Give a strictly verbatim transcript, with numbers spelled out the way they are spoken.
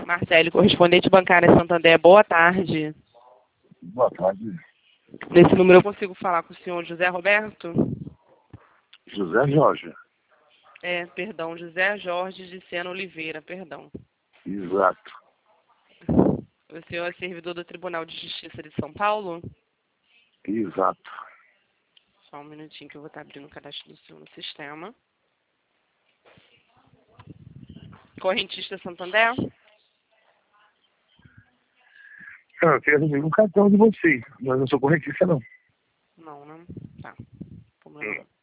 Marcelo, correspondente bancária Santander, boa tarde. Boa tarde. Nesse número eu consigo falar com o senhor José Roberto? José Jorge. É, perdão, José Jorge de Sena Oliveira, perdão. Exato. O senhor é servidor do Tribunal de Justiça de São Paulo? Exato. Só um minutinho que eu vou estar abrindo o cadastro do senhor no sistema. Correntista Santander? Ah, eu quero ver um cartão de vocês, mas não sou correntista, não. Não, né? Tá. Vamos lá.